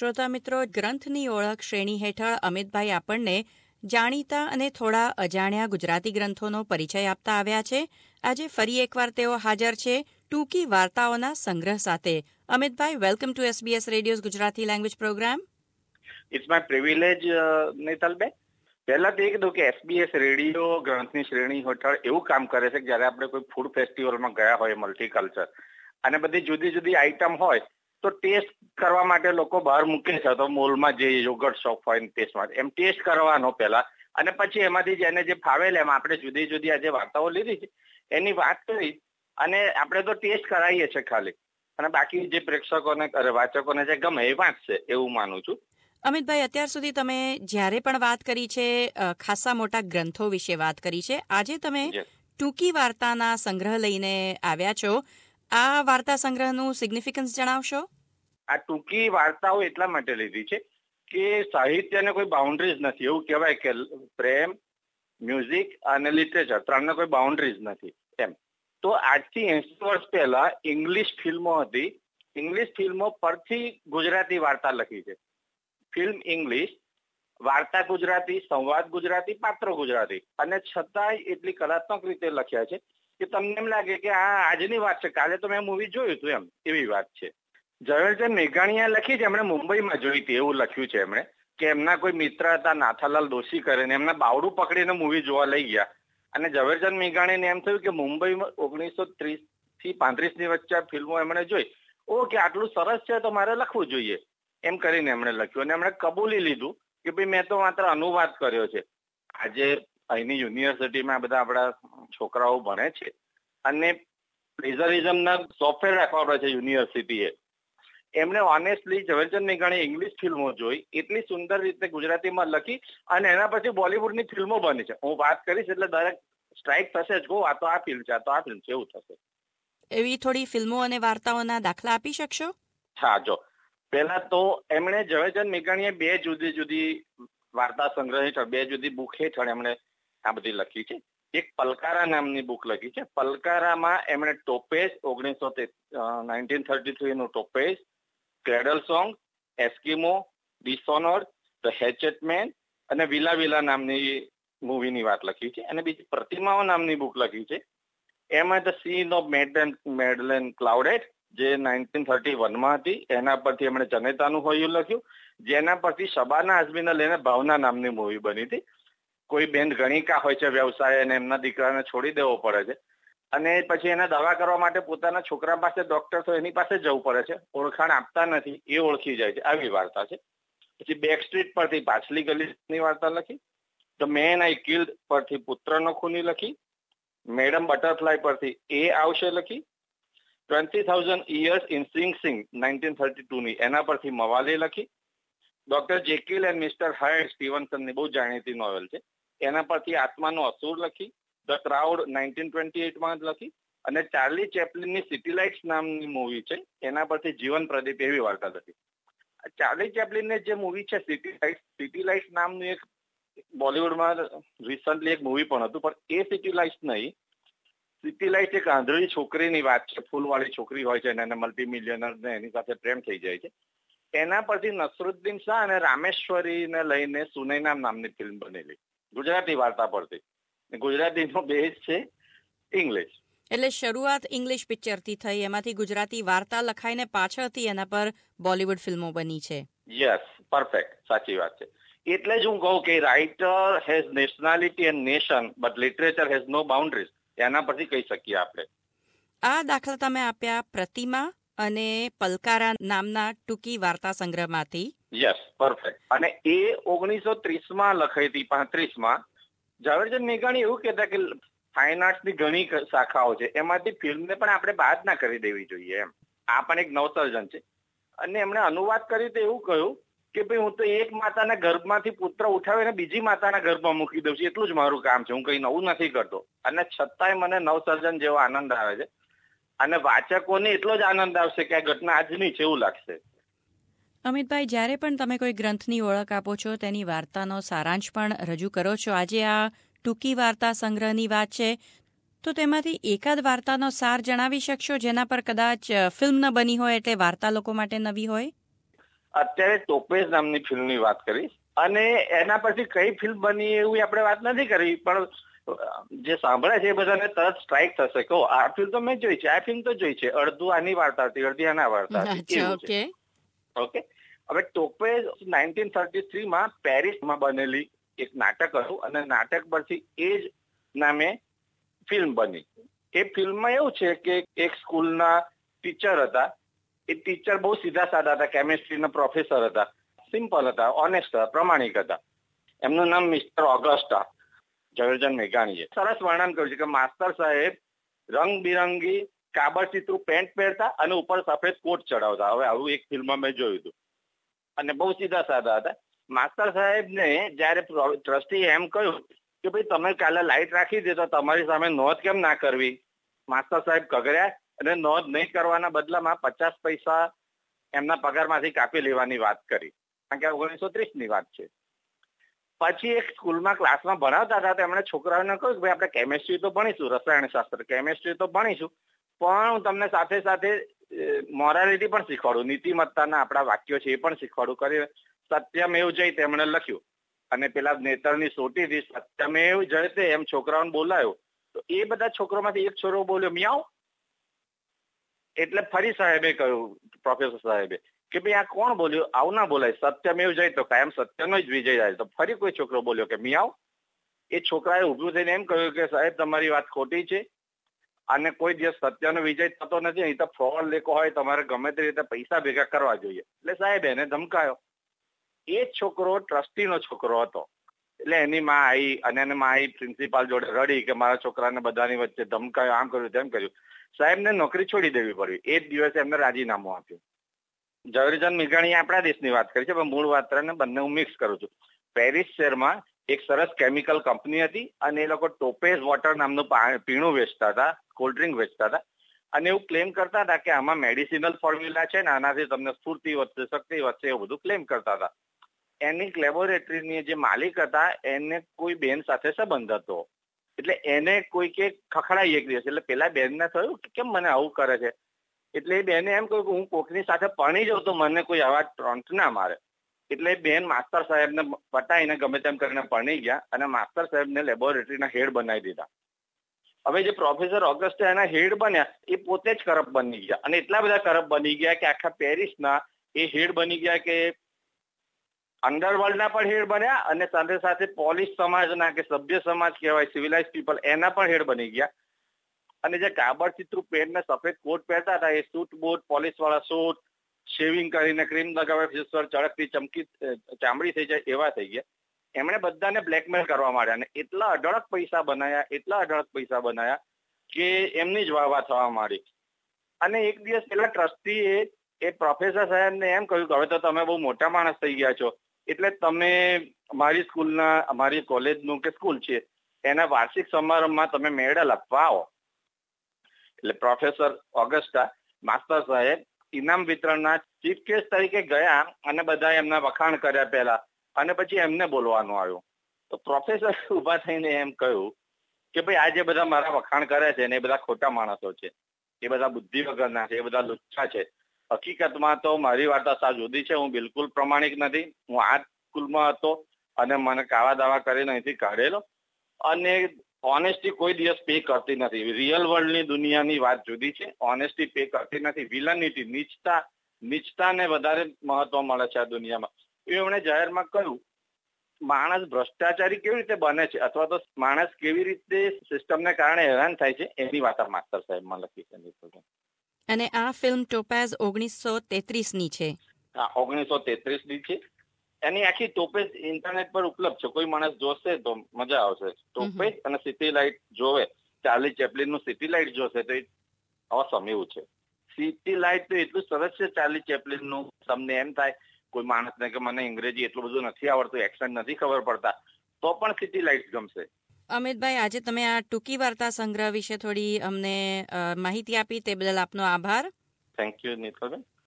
શ્રોતા મિત્રો, ગ્રંથની ઓળખ શ્રેણી હેઠળ અમિતભાઈ આપણને જાણીતા અને થોડા અજાણ્યા ગુજરાતી ગ્રંથોનો પરિચય આપતા આવ્યા છે. આજે ફરી એકવાર તેઓ હાજર છે ટૂંકી વાર્તાઓના સંગ્રહ સાથે. Amitbhai, welcome to SBS radios Gujarati language program. It's my privilege, Netalben. પહેલા તો એ કીધું કે SBS રેડિયો ગ્રંથની શ્રેણી હેઠળ એવું કામ કરે છે કે જ્યારે આપણે કોઈ ફૂડ ફેસ્ટિવલમાં ગયા હોય, મલ્ટીકલ્ચર, અને બધી જુદી જુદી આઈટમ હોય તો ટેસ્ટ કરવા માટે લોકો બહાર મૂકે છે. તો મોલમાં જે યોગર્ટ શોપ હોય ટેસ્ટ માટે એમ ટેસ્ટ કરવાનો પહેલા, અને પછી એમાંથી જેને જે ફાવેલ એમ આપણે જુદી જુદી આજે વાર્તાઓ લીધી છે એની વાત કરી અને આપણે તો ટેસ્ટ કરાવીએ છીએ ખાલી, અને બાકી જે પ્રેક્ષકોને વાચકોને જે ગમે એ વાંચશે એવું માનું છું. અમિતભાઈ, અત્યાર સુધી તમે જ્યારે પણ વાત કરી છે ખાસા મોટા ગ્રંથો વિશે વાત કરી છે. આજે તમે ટૂંકી વાર્તાના સંગ્રહ લઈને આવ્યા છો. આ વાર્તા સંગ્રહનું સિગ્નિફિકન્સ જણાવશો? આ ટૂંકી વાર્તાઓ એટલા માટે લીધી છે કે સાહિત્યને કોઈ બાઉન્ડ્રીઝ નથી. એવું કહેવાય કે પ્રેમ, મ્યુઝિક અને લિટરેચર ત્રણને કોઈ બાઉન્ડ્રીઝ નથી એમ. તો આજથી 80 વર્ષ પહેલા ઇંગ્લિશ ફિલ્મો હતી. ઇંગ્લિશ ફિલ્મો પરથી ગુજરાતી વાર્તા લખી છે. ફિલ્મ ઇંગ્લિશ, વાર્તા ગુજરાતી, સંવાદ ગુજરાતી, પાત્રો ગુજરાતી, અને છતાંય એટલી કલાત્મક રીતે લખ્યા છે કે તમને એમ લાગે કે આ આજની વાત છે, કાલે તો મેં મૂવી જોયું હતું એમ, એવી વાત છે. ઝવેરચંદ મેઘાણીએ લખી છે, એમણે મુંબઈમાં જોઈ હતી એવું લખ્યું છે એમણે, કે એમના કોઈ મિત્ર હતા નાથાલાલ દોશી કરીને, એમના બાવડું પકડીને મૂવી જોવા લઈ ગયા, અને ઝવેરચંદ મેઘાણીને એમ થયું કે મુંબઈમાં 1930 થી 35 ની વચ્ચે ફિલ્મો એમણે જોઈ, કે આટલું સરસ છે તો મારે લખવું જોઈએ એમ કરીને એમણે લખ્યું, અને એમણે કબૂલી લીધું કે ભાઈ મેં તો માત્ર અનુવાદ કર્યો છે. આજે અહીંની યુનિવર્સિટીમાં બધા આપણા છોકરાઓ ભણે છે અને પ્લેઝરિઝમના સોફ્ટવેર રાખવા પડે છે યુનિવર્સિટીએ. એમણે ઓનેસ્ટલી ઝવેરચંદ મેઘાણીએ ઇંગ્લિશ ફિલ્મો જોઈ, એટલી સુંદર રીતે ગુજરાતીમાં લખી, અને એના પછી બોલિવૂડની ફિલ્મો બની છે. હું વાત કરીશ એટલે દરેક સ્ટ્રાઇક થશે જ, આ તો આ ફિલ્મ છે, આ તો આ ફિલ્મ છે, એવું થશે. એવી થોડી ફિલ્મો અને વાર્તાઓના દાખલા આપી શકશો? હા, જો પહેલા તો એમણે ઝવેરચંદ મેઘાણીએ 2 જુદી જુદી વાર્તા સંગ્રહ હેઠળ, 2 જુદી બુક હેઠળ એમણે આ બધી લખી છે. એક પલકારા નામની બુક લખી છે. પલકારામાં એમણે ટોપેઝ 1933 નું Topaze, cradle song, Eskimo, dishonoured, the hatchet man અને વિલા વિલા નામની મૂવીની વાત લખી છે. અને બીજી પ્રતિમાઓ નામની બુક લખી છે. એમાં the sin of Madelon Claudet, જે 1931માં હતી, એના પરથી એમણે જનેતાનું હોયું લખ્યું, જેના પરથી શબાના આઝમીને લઈને ભાવના નામની મૂવી બની હતી. કોઈ બેન ગણિકા હોય છે વ્યવસાય, અને એમના દીકરાને છોડી દેવો પડે છે, અને પછી એને દવા કરવા માટે પોતાના છોકરા પાસે ડોક્ટર તો એની પાસે જવું પડે છે, ઓળખાણ આપતા નથી, એ ઓળખી જાય છે, આવી વાર્તા છે. પછી બેક સ્ટ્રીટ પરથી પાછલી ગલીની વાર્તા લખી. ધ મેન આઈ કિલ્ડ પરથી પુત્રનો ખૂની લખી. મેડમ બટરફ્લાય પરથી એ આવશે લખી. 20,000 years in Sing Sing 1932 ની, એના પરથી મવાલી લખી. Doctor Jekyll and mister Hyde સ્ટીવનસનની બહુ જાણીતી નોવેલ છે, એના પરથી આત્માનો અસુર લખી. ધ ક્રાઉડ 1928માં લખી. અને ચાર્લી ચેપ્લિનની સિટી લાઇટ્સ નામની મૂવી છે, એના પરથી જીવન પ્રદીપ, એવી વાર્તા લખી. ચાર્લી ચેપ્લિનની જે મૂવી છે સિટી લાઇટ્સ નામનું, એક બોલિવૂડમાં રિસન્ટલી એક મૂવી પણ હતું, પણ એ સિટી લાઇટ્સ નહીં. સિટી લાઇટ એક આંધળી છોકરીની વાત છે, ફૂલવાળી છોકરી હોય છે, અને એને મલ્ટી મિલિયનર ને એની સાથે પ્રેમ થઈ જાય છે. એના પરથી નસરુદ્દીન શાહ અને રામેશ્વરીને લઈને સુનૈના નામની ફિલ્મ બનેલી, ગુજરાતી વાર્તા પરથી. ગુજરાતીનો બેઝ છે ઇંગ્લિશ. એટલે શરૂઆત ઇંગ્લિશ પિક્ચરથી થઈ, એમાંથી ગુજરાતી વાર્તા લખાઈને પાછળથી એના પર બોલિવૂડ ફિલ્મો બની છે. યસ, પરફેક્ટ, સાચી વાત છે. એટલે જ હું કહું કે writer has nationality and nation, but literature has no boundaries. એના પરથી કહી શકીએ આપણે. આ દાખલા તમે આપ્યા પ્રતિમા અને પલકારા નામના ટૂંકી વાર્તા સંગ્રહમાંથી. Yes, perfect. અને એ 1930માં લખાઈ હતી, 35માં. ઝવેરચંદ મેઘાણી એવું કહેતા કે ફાઇન આર્ટ્સની ઘણી શાખાઓ છે, એમાંથી ફિલ્મને પણ આપણે બાદ ના કરી દેવી જોઈએ એમ. આ પણ એક નવસર્જન છે. અને એમણે અનુવાદ કરી તો એવું કહ્યું કે ભાઈ હું તો એક માતાના ગર્ભમાંથી પુત્ર ઉઠાવીને બીજી માતાના ગર્ભમાં મૂકી દઉં છું, એટલું જ મારું કામ છે, હું કઈ નવું નથી કરતો. અને છતાંય મને નવસર્જન જેવો આનંદ આવે છે, અને વાચકોને એટલો જ આનંદ આવશે કે આ ઘટના આજની છે એવું લાગશે. અમિતભાઈ, જ્યારે પણ તમે કોઈ ગ્રંથની ઓળખ આપો છો, તેની વાર્તાનો સારાંશ પણ રજૂ કરો છો. આજે આ ટૂંકી વાર્તા સંગ્રહની વાત છે, તો તેમાંથી એકાદ વાર્તાનો સાર જણાવી શકશો, જેના પર કદાચ ફિલ્મ ન બની હોય એટલે વાર્તા લોકો માટે નવી હોય? અત્યારે ટોપેઝ નામની ફિલ્મની વાત કરીશ. અને એના પછી કઈ ફિલ્મ બની એવી આપણે વાત નથી કરવી, પણ જે સાંભળે છે એ બધાને તરત સ્ટ્રાઇક થશે કે આ ફિલ્મ તો મેં જોઈ છે, આ ફિલ્મ તો જોઈ છે, અડધું આની વાર્તા હતી, અડધી આના વાર્તા હતી. ઓકે. હવે ટોપેઝ 1933 માં પેરિસમાં બનેલી એક નાટક હતું, અને નાટક પરથી એ જ નામે ફિલ્મ બની. એ ફિલ્મમાં એવું છે કે એક સ્કૂલના ટીચર હતા. એ ટીચર બહુ સીધા સાદા હતા, કેમિસ્ટ્રીના પ્રોફેસર હતા, સિમ્પલ હતા, ઓનેસ્ટ હતા, પ્રમાણિક હતા. એમનું નામ મિસ્ટર ઓગસ્ટા. ઝવેરચંદ મેઘાણીએ સરસ વર્ણન કર્યું છે કે માસ્તર સાહેબ રંગબિરંગી કાબરચીતરું પેન્ટ પહેરતા અને ઉપર સફેદ કોટ ચડાવતા. હવે આવું એક ફિલ્મમાં મેં જોયું હતું, અને બહુ સીધા સાદા હતા. માસ્તર સાહેબને જયારે ટ્રસ્ટી એમ કહ્યું કે ભાઈ તમે કાલે લાઈટ રાખી દે તો તમારી સામે નોંધ કેમ ના કરવી, માસ્તર સાહેબ કગર્યા અને નોંધ નહીં કરવાના બદલામાં 50 પૈસા એમના પગારમાંથી કાપી લેવાની વાત કરી, કારણ કે 1930 ની વાત છે. પછી એક સ્કૂલમાં ક્લાસમાં ભણાવતા હતા, તો એમણે છોકરાઓને કહ્યું કે ભાઈ આપણે કેમેસ્ટ્રી તો ભણીશું, રસાયણશાસ્ત્ર કેમેસ્ટ્રી તો ભણીશું, પણ હું તમને સાથે સાથે મોરાલિટી પણ શીખવાડું, નીતિમત્તાના આપણા વાક્યો છે એ પણ શીખવાડું કરી સત્યમેવ જયતે એમણે લખ્યું. અને પેલા નેતરની સોટીથી સત્યમેવ જયતે એમ છોકરાઓને બોલાયો, તો એ બધા છોકરાઓમાંથી એક છોકરો બોલ્યો મિયાવ. એટલે ફરી સાહેબે કહ્યું, પ્રોફેસર સાહેબે, કે ભાઈ આ કોણ બોલ્યું, આવું ના બોલાય, સત્યમેવ જયતે, તો કાયમ સત્યનો જ વિજય જાય. તો ફરી કોઈ છોકરો બોલ્યો કે મિયાવ. એ છોકરાએ ઊભું થઈને એમ કહ્યું કે સાહેબ તમારી વાત ખોટી છે, અને કોઈ દિવસ સત્યનો વિજય થતો નથી, અહીં તો ફ્રોડ લેખો હોય, તમારે ગમે તે રીતે પૈસા ભેગા કરવા જોઈએ. એટલે સાહેબ એને ધમકાયો. એ છોકરો ટ્રસ્ટીનો છોકરો હતો. એટલે એની માં આવી, અને એની માં આવી પ્રિન્સિપાલ જોડે રડી કે મારા છોકરાને બધાની વચ્ચે ધમકાયો, આમ કર્યું તેમ કર્યું. સાહેબને નોકરી છોડી દેવી પડી. એ જ દિવસે એમને રાજીનામું આપ્યું. ઝવેરચંદ મેઘાણીએ આપણા દેશની વાત કરી છે, પણ મૂળ વાર્તાને બંને હું મિક્સ કરું છું. પેરિસ શહેરમાં એક સરસ કેમિકલ કંપની હતી, અને એ લોકો ટોપેઝ વોટર નામનું પીણું વેચતા હતા, કોલ્ડ ડ્રિંક વેચતા હતા. અને એવું ક્લેમ કરતા હતા કે આમાં મેડિસિનલ ફોર્મ્યુલા છે ને, આનાથી તમને સ્ફૂર્તિ વધશે, શક્તિ વધશે, એવું બધું ક્લેમ કરતા હતા. એની લેબોરેટરીની જે માલિક હતા એને કોઈ બેન સાથે સંબંધ હતો, એટલે એને કોઈ કે ખખડાઈ એક દિવસ. એટલે પેલા બેનને થયું કે કેમ મને આવું કરે છે, એટલે એ બેને એમ કહ્યું કે હું કોકની સાથે પરણી જાઉં તો મને કોઈ આવા ટ્રોન્ટ ના મારે. એટલે બેન માસ્ટર સાહેબને પટાઈને ગમે તેમ કરીને પરણી ગયા, અને માસ્ટર સાહેબને લેબોરેટરીના હેડ બનાવી દીધા. હવે જે પ્રોફેસર ઓગસ્ટા એના હેડ બન્યા, એ પોતે જ કરપ્ટ બની ગયા, અને એટલા બધા કરપ્ટ બની ગયા કે આખા પેરિસના એ હેડ બની ગયા કે અંડરવર્લ્ડના પણ હેડ બન્યા, અને સાથે સાથે પોલિશ સમાજના કે સભ્ય સમાજ કહેવાય, સિવિલાઇઝ પીપલ, એના પણ હેડ બની ગયા. અને જે કાબરચીતરું પેન્ટ ને સફેદ કોટ પહેરતા હતા, એ સૂટ બૂટ, પોલિશ વાળા સૂટ, શેવિંગ કરીને ક્રીમ લગાવે, ચળકતી ચમકી ચામડી થઈ જાય એવા થઈ ગયા. એમણે બધાને બ્લેકમેલ કરવા માંડ્યા, અને એટલા અઢળક પૈસા બનાયા કે એમની જ વાહ થવા માંડી. અને એક દિવસ પેલા ટ્રસ્ટીએ એ પ્રોફેસર સાહેબને એમ કહ્યું કે હવે તો તમે બહુ મોટા માણસ થઈ ગયા છો, એટલે તમે મારી સ્કૂલના, અમારી કોલેજનું કે સ્કૂલ છે એના વાર્ષિક સમારંભમાં તમે મેડલ આપવા આવો. એટલે પ્રોફેસર ઓગસ્ટા, માસ્ટર સાહેબ ઇનામ વિતરણના ચીફ ગેસ્ટ તરીકે ગયા, અને બધા એમના વખાણ કર્યા પહેલા, અને પછી એમને બોલવાનું આવ્યું. તો પ્રોફેસર ઉભા થઈને એમ કહ્યું કે ભાઈ આ જે બધા મારા વખાણ કરે છે ને એ બધા ખોટા માણસો છે, એ બધા બુદ્ધિ વગરના છે, એ બધા લુચ્ચા છે. હકીકતમાં તો મારી વાર્તા સાવ જુદી છે. હું બિલકુલ પ્રમાણિક નથી. હું આ સ્કૂલમાં હતો, અને મને કાવા દાવા કરીને અહીંથી કાઢેલો, અને ઓનેસ્ટી કોઈ દિવસ પે કરતી નથી. રિયલ વર્લ્ડની દુનિયાની વાત જુદી છે, ઓનેસ્ટી પે કરતી નથી. વિલનિટી, નીચતાને વધારે મહત્વ મળે છે આ દુનિયામાં. એમણે જાહેરમાં કહ્યું માણસ ભ્રષ્ટાચારી કેવી રીતે બને છે, અથવા તો માણસ કેવી રીતે સિસ્ટમને કારણે હેરાન થાય છે, એની વાત માસ્ટર સાહેબમાં લખી છે. અને આ ફિલ્મ ટોપેઝ 1933 ની છે. હા, 1933 ની છે. એની આખી ટોપેઝ ઇન્ટરનેટ પર ઉપલબ્ધ છે. કોઈ માણસ જોશે તો મજા આવશે. ટોપેઝ અને સિટી લાઇટ જોવે, ચાર્લી ચેપ્લિનનું સિટી લાઇટ જોશે તો ઓસમ એવું છે. સિટી લાઇટ તો એટલું સરસ છે ચાર્લી ચેપ્લિનનું, તમને એમ થાય કોઈ માણસને કે મને અંગ્રેજી એટલું બધું નથી આવડતું, એક્સેન્ટ નથી ખબર પડતા, તો પણ સિટી લાઇટ ગમશે. અમિતભાઈ, આજે તમે આ ટૂંકી વાર્તા સંગ્રહ વિશે થોડી અમને માહિતી આપી, તે બદલ આપનો આભાર. Thank you નીતલબેન.